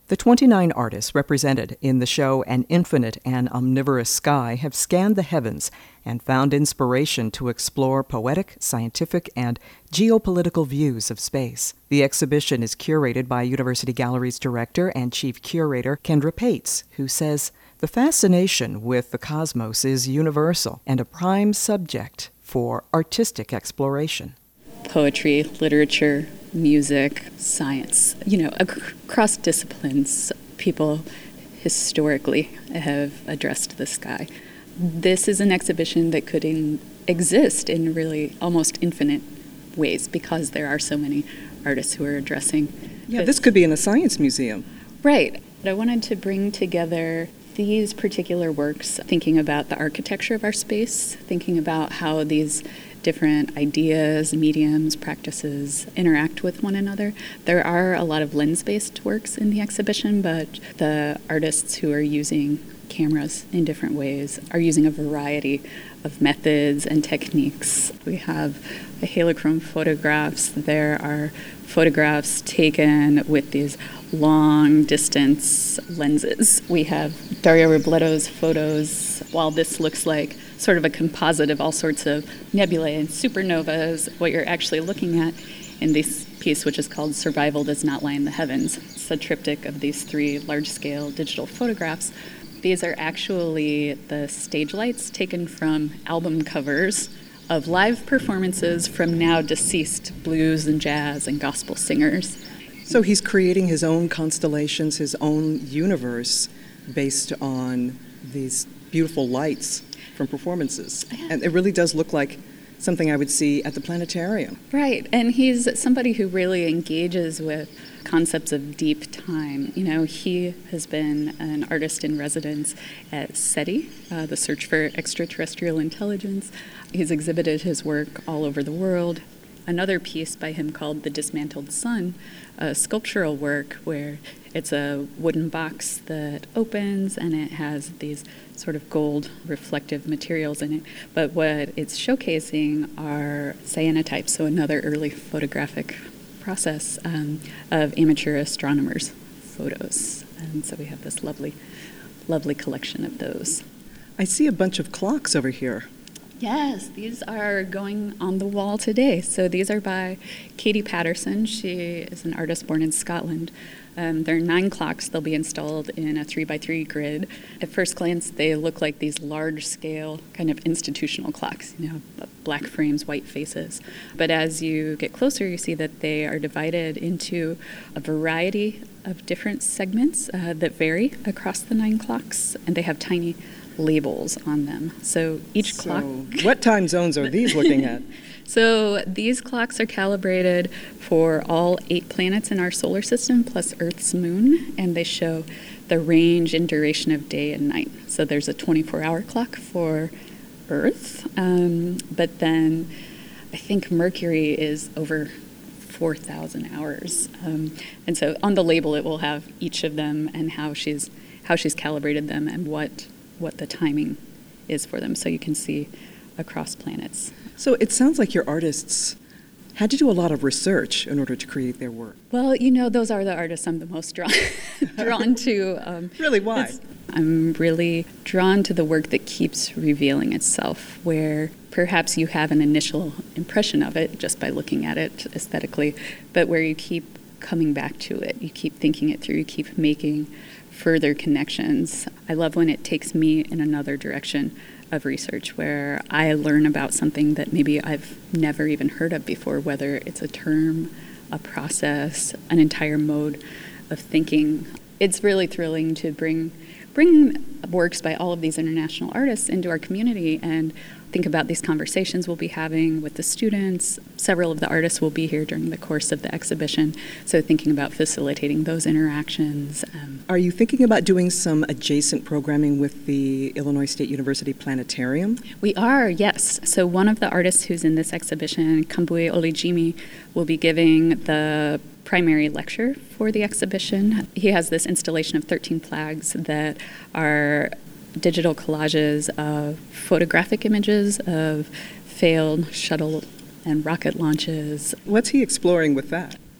The 29 artists represented in the show An Infinite and Omnivorous Sky have scanned the heavens and found inspiration to explore poetic, scientific, and geopolitical views of space. The exhibition is curated by University Gallery's director and chief curator, Kendra Pates, who says, "The fascination with the cosmos is universal and a prime subject for artistic exploration." Poetry, literature, music, science, across disciplines, people historically have addressed the sky. This is an exhibition that could exist in really almost infinite ways because there are so many artists who are addressing this could be in a science museum. Right. I wanted to bring together these particular works, thinking about the architecture of our space, thinking about how these different ideas, mediums, practices interact with one another. There are a lot of lens-based works in the exhibition, but the artists who are using cameras in different ways are using a variety of methods and techniques. We have the halochrome photographs. There are photographs taken with these long distance lenses. We have Dario Robletto's photos. While this looks like sort of a composite of all sorts of nebulae and supernovas, what you're actually looking at in this piece, which is called Survival Does Not Lie in the Heavens. It's a triptych of these 3 large-scale digital photographs. These are actually the stage lights taken from album covers of live performances from now deceased blues and jazz and gospel singers. So he's creating his own constellations, his own universe based on these beautiful lights from performances. And it really does look like something I would see at the planetarium. Right, and he's somebody who really engages with concepts of deep time. He has been an artist in residence at SETI, the Search for Extraterrestrial Intelligence. He's exhibited his work all over the world. Another piece by him called The Dismantled Sun, a sculptural work where it's a wooden box that opens and it has these sort of gold reflective materials in it. But what it's showcasing are cyanotypes, so another early photographic process of amateur astronomers' photos. And so we have this lovely, lovely collection of those. I see a bunch of clocks over here. Yes, these are going on the wall today. So these are by Katie Patterson. She is an artist born in Scotland. There are 9 clocks. They'll be installed in a 3x3 grid. At first glance, they look like these large-scale kind of institutional clocks, black frames, white faces. But as you get closer, you see that they are divided into a variety of different segments that vary across the 9 clocks, and they have tiny labels on them. So each clock... What time zones are these looking at? So these clocks are calibrated for all 8 planets in our solar system plus Earth's moon, and they show the range and duration of day and night. So there's a 24-hour clock for Earth, but then I think Mercury is over 4,000 hours. And so on the label it will have each of them and how she's calibrated them and what the timing is for them, so you can see across planets. So it sounds like your artists had to do a lot of research in order to create their work. Well, those are the artists I'm the most drawn to. Really, why? I'm really drawn to the work that keeps revealing itself, where perhaps you have an initial impression of it just by looking at it aesthetically, but where you keep coming back to it, you keep thinking it through, you keep making further connections. I love when it takes me in another direction of research where I learn about something that maybe I've never even heard of before, whether it's a term, a process, an entire mode of thinking. It's really thrilling to bring works by all of these international artists into our community and think about these conversations we'll be having with the students. Several of the artists will be here during the course of the exhibition, so thinking about facilitating those interactions. Are you thinking about doing some adjacent programming with the Illinois State University Planetarium? We are, yes. So one of the artists who's in this exhibition, Kambui Olijimi, will be giving the primary lecture for the exhibition. He has this installation of 13 flags that are digital collages of photographic images of failed shuttle and rocket launches. What's he exploring with that?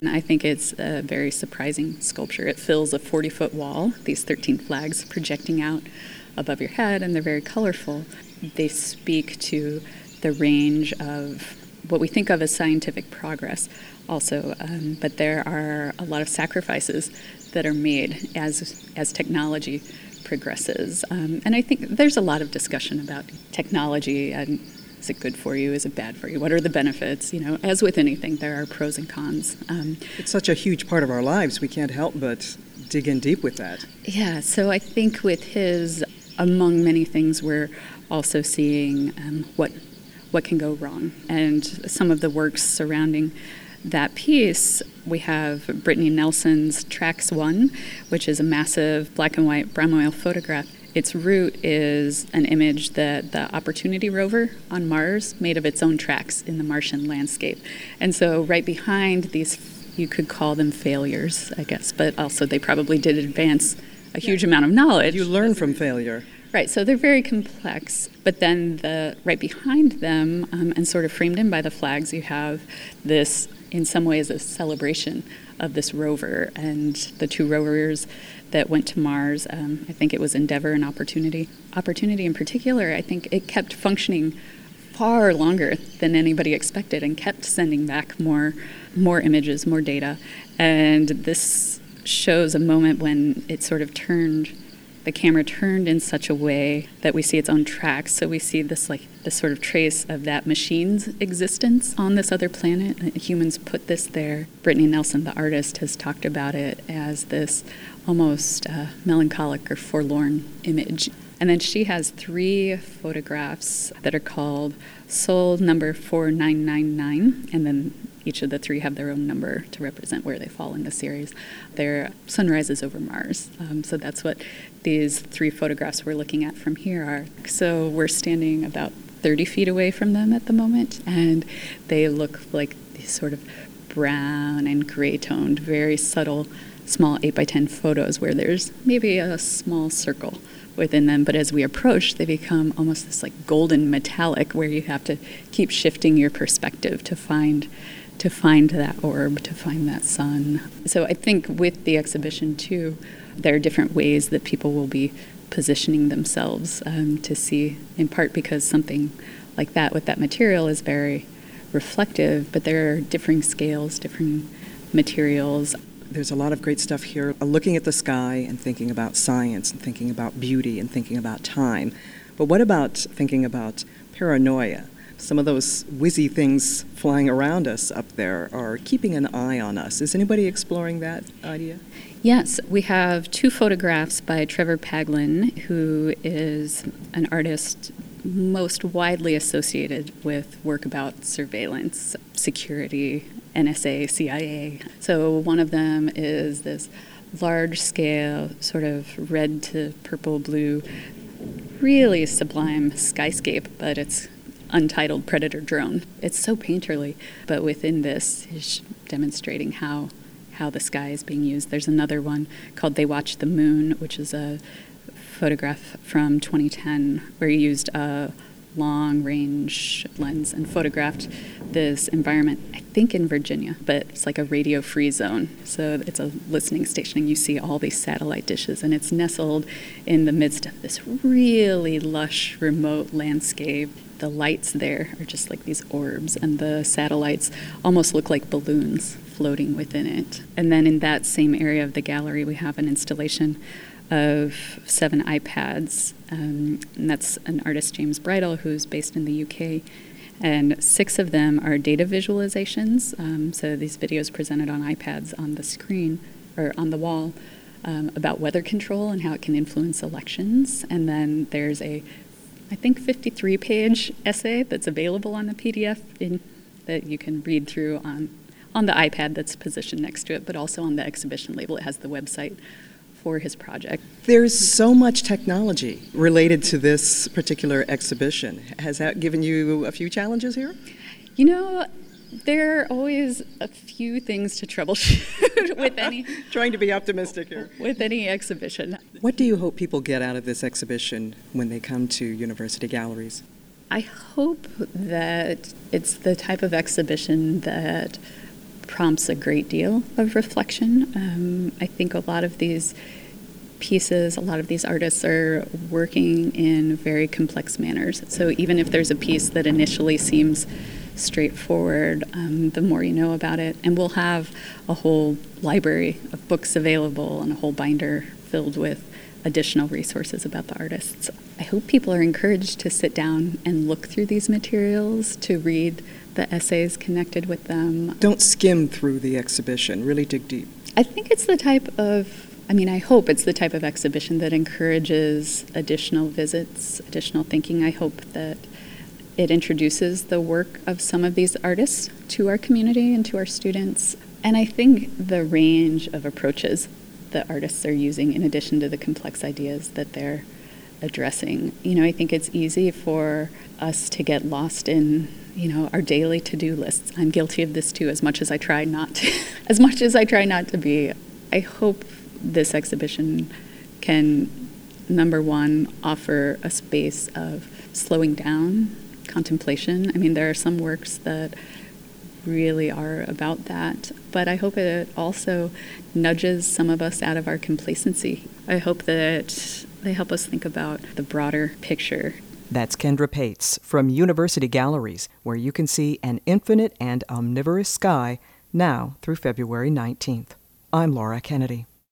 I think it's a very surprising sculpture. It fills a 40-foot wall, these 13 flags projecting out above your head, and they're very colorful. They speak to the range of what we think of as scientific progress also, but there are a lot of sacrifices that are made as technology progresses. And I think there's a lot of discussion about technology and is it good for you? Is it bad for you? What are the benefits? As with anything, there are pros and cons. It's such a huge part of our lives. We can't help but dig in deep with that. Yeah, so I think with his, among many things, we're also seeing what can go wrong. And some of the works surrounding that piece, we have Brittany Nelson's Trax 1, which is a massive black and white brown oil photograph. Its root is an image that the Opportunity rover on Mars made of its own tracks in the Martian landscape. And so right behind these, you could call them failures, I guess, but also they probably did advance a huge amount of knowledge. You learn from failure. Right, so they're very complex, but then right behind them, and sort of framed in by the flags, you have this, in some ways, a celebration of this rover and the two rovers that went to Mars. I think it was Endeavour and Opportunity. Opportunity in particular, I think it kept functioning far longer than anybody expected and kept sending back more images, more data. And this shows a moment when it sort of the camera turned in such a way that we see its own tracks. So we see this sort of trace of that machine's existence on this other planet. Humans put this there. Brittany Nelson, the artist, has talked about it as this almost melancholic or forlorn image. And then she has 3 photographs that are called Soul number 4999, and then each of the 3 have their own number to represent where they fall in the series. They're sunrises over Mars. So that's what these 3 photographs we're looking at from here are. So we're standing about 30 feet away from them at the moment, and they look like these sort of brown and gray-toned, very subtle, small 8x10 photos where there's maybe a small circle within them, but as we approach, they become almost this golden metallic where you have to keep shifting your perspective to find that orb, to find that sun. So I think with the exhibition too, there are different ways that people will be positioning themselves to see, in part because something like that with that material is very reflective, but there are differing scales, differing materials. There's a lot of great stuff here, looking at the sky and thinking about science and thinking about beauty and thinking about time. But what about thinking about paranoia? Some of those whizzy things flying around us up there are keeping an eye on us. Is anybody exploring that idea? Yes, we have 2 photographs by Trevor Paglen, who is an artist most widely associated with work about surveillance, security, NSA, CIA. So one of them is this large-scale, sort of red to purple blue, really sublime skyscape, but it's untitled Predator drone. It's so painterly, but within this is demonstrating how the sky is being used. There's another one called They Watch the Moon, which is a photograph from 2010 where he used a long-range lens and photographed this environment, I think in Virginia, but it's like a radio-free zone. So it's a listening station, and you see all these satellite dishes, and it's nestled in the midst of this really lush, remote landscape. The lights there are just like these orbs, and the satellites almost look like balloons floating within it. And then in that same area of the gallery, we have an installation of 7 iPads, and that's an artist, James Bridle, who's based in the UK. And 6 of them are data visualizations, so these videos presented on iPads on the screen, or on the wall, about weather control and how it can influence elections. And then there's a, I think, 53-page essay that's available on the PDF that you can read through on the iPad that's positioned next to it, but also on the exhibition label. It has the website for his project. There's so much technology related to this particular exhibition. Has that given you a few challenges here? You know, there are always a few things to troubleshoot with any... Trying to be optimistic here. With any exhibition. What do you hope people get out of this exhibition when they come to university galleries? I hope that it's the type of exhibition that prompts a great deal of reflection. I think a lot of these pieces, a lot of these artists are working in very complex manners. So even if there's a piece that initially seems straightforward, the more you know about it. And we'll have a whole library of books available and a whole binder filled with additional resources about the artists. I hope people are encouraged to sit down and look through these materials, to read the essays connected with them. Don't skim through the exhibition, really dig deep. I think it's the type of, I hope it's the type of exhibition that encourages additional visits, additional thinking. I hope that it introduces the work of some of these artists to our community and to our students. And I think the range of approaches that artists are using, in addition to the complex ideas that they're addressing. I think it's easy for us to get lost in, our daily to-do lists. I'm guilty of this too, as much as I try not to be. I hope this exhibition can, number one, offer a space of slowing down, contemplation. There are some works that really are about that, but I hope it also nudges some of us out of our complacency. I hope that they help us think about the broader picture. That's Kendra Pates from University Galleries, where you can see An Infinite and Omnivorous Sky now through February 19th. I'm Laura Kennedy.